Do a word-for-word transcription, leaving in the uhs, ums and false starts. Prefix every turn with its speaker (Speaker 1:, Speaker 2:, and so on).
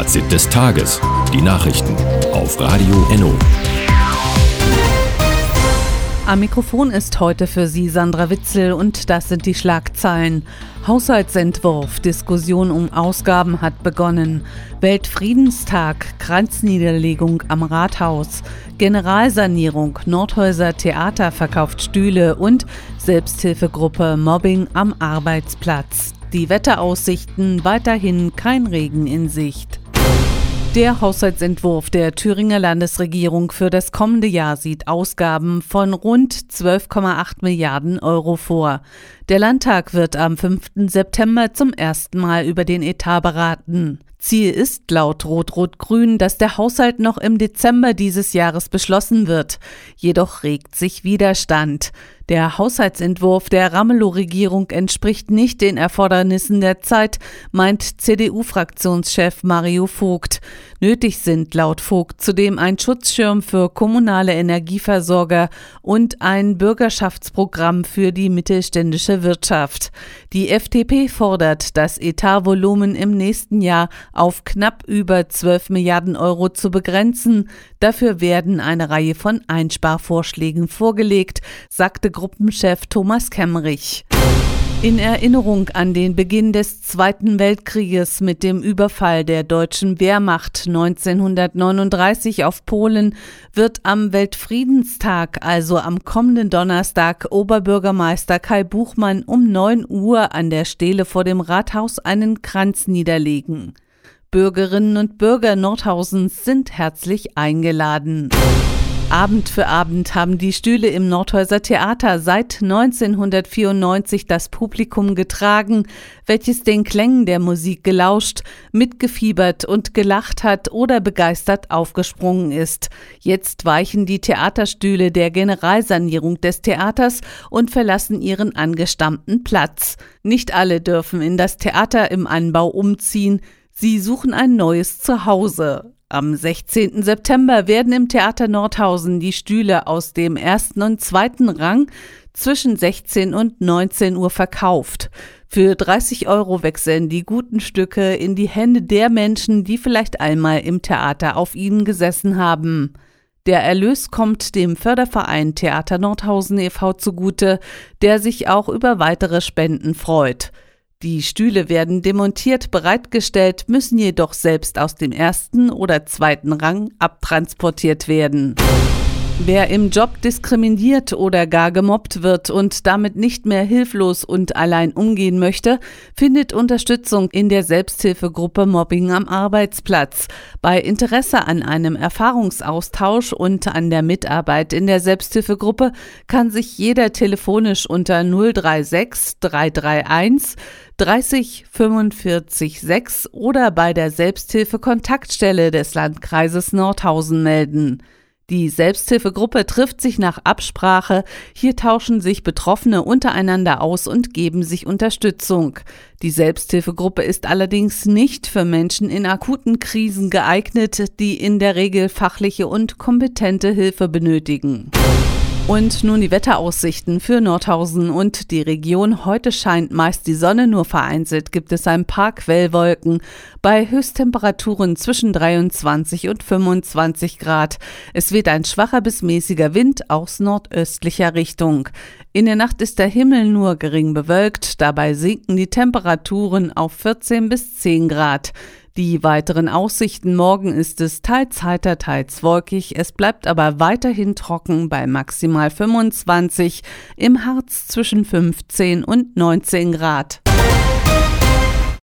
Speaker 1: Fazit des Tages. Die Nachrichten auf Radio Enno.
Speaker 2: Am Mikrofon ist heute für Sie Sandra Witzel und das sind die Schlagzeilen. Haushaltsentwurf, Diskussion um Ausgaben hat begonnen. Weltfriedenstag, Kranzniederlegung am Rathaus. Generalsanierung, Nordhäuser Theater verkauft Stühle und Selbsthilfegruppe Mobbing am Arbeitsplatz. Die Wetteraussichten, weiterhin kein Regen in Sicht. Der Haushaltsentwurf der Thüringer Landesregierung für das kommende Jahr sieht Ausgaben von rund zwölf Komma acht Milliarden Euro vor. Der Landtag wird am fünften September zum ersten Mal über den Etat beraten. Ziel ist laut Rot-Rot-Grün, dass der Haushalt noch im Dezember dieses Jahres beschlossen wird. Jedoch regt sich Widerstand. Der Haushaltsentwurf der Ramelow-Regierung entspricht nicht den Erfordernissen der Zeit, meint C D U-Fraktionschef Mario Vogt. Nötig sind laut Vogt zudem ein Schutzschirm für kommunale Energieversorger und ein Bürgerschaftsprogramm für die mittelständische Wirtschaft. Die F D P fordert, das Etatvolumen im nächsten Jahr auf knapp über zwölf Milliarden Euro zu begrenzen. Dafür werden eine Reihe von Einsparvorschlägen vorgelegt, sagte Gruppenchef Thomas Kemmerich. In Erinnerung an den Beginn des Zweiten Weltkrieges mit dem Überfall der deutschen Wehrmacht neunzehnhundertneununddreißig auf Polen wird am Weltfriedenstag, also am kommenden Donnerstag, Oberbürgermeister Kai Buchmann um neun Uhr an der Stele vor dem Rathaus einen Kranz niederlegen. Bürgerinnen und Bürger Nordhausens sind herzlich eingeladen. Abend für Abend haben die Stühle im Nordhäuser Theater seit neunzehnhundertvierundneunzig das Publikum getragen, welches den Klängen der Musik gelauscht, mitgefiebert und gelacht hat oder begeistert aufgesprungen ist. Jetzt weichen die Theaterstühle der Generalsanierung des Theaters und verlassen ihren angestammten Platz. Nicht alle dürfen in das Theater im Anbau umziehen. Sie suchen ein neues Zuhause. Am sechzehnten September werden im Theater Nordhausen die Stühle aus dem ersten und zweiten Rang zwischen sechzehn und neunzehn Uhr verkauft. Für dreißig Euro wechseln die guten Stücke in die Hände der Menschen, die vielleicht einmal im Theater auf ihnen gesessen haben. Der Erlös kommt dem Förderverein Theater Nordhausen e V zugute, der sich auch über weitere Spenden freut. Die Stühle werden demontiert bereitgestellt, müssen jedoch selbst aus dem ersten oder zweiten Rang abtransportiert werden. Wer im Job diskriminiert oder gar gemobbt wird und damit nicht mehr hilflos und allein umgehen möchte, findet Unterstützung in der Selbsthilfegruppe Mobbing am Arbeitsplatz. Bei Interesse an einem Erfahrungsaustausch und an der Mitarbeit in der Selbsthilfegruppe kann sich jeder telefonisch unter null drei sechs drei drei eins dreißig fünfundvierzig sechs oder bei der Selbsthilfe-Kontaktstelle des Landkreises Nordhausen melden. Die Selbsthilfegruppe trifft sich nach Absprache. Hier tauschen sich Betroffene untereinander aus und geben sich Unterstützung. Die Selbsthilfegruppe ist allerdings nicht für Menschen in akuten Krisen geeignet, die in der Regel fachliche und kompetente Hilfe benötigen. Und nun die Wetteraussichten für Nordhausen und die Region. Heute scheint meist die Sonne, nur vereinzelt gibt es ein paar Quellwolken bei Höchsttemperaturen zwischen dreiundzwanzig und fünfundzwanzig Grad. Es weht ein schwacher bis mäßiger Wind aus nordöstlicher Richtung. In der Nacht ist der Himmel nur gering bewölkt, dabei sinken die Temperaturen auf vierzehn bis zehn Grad. Die weiteren Aussichten: morgen ist es teils heiter, teils wolkig. Es bleibt aber weiterhin trocken bei maximal fünfundzwanzig, im Harz zwischen fünfzehn und neunzehn Grad.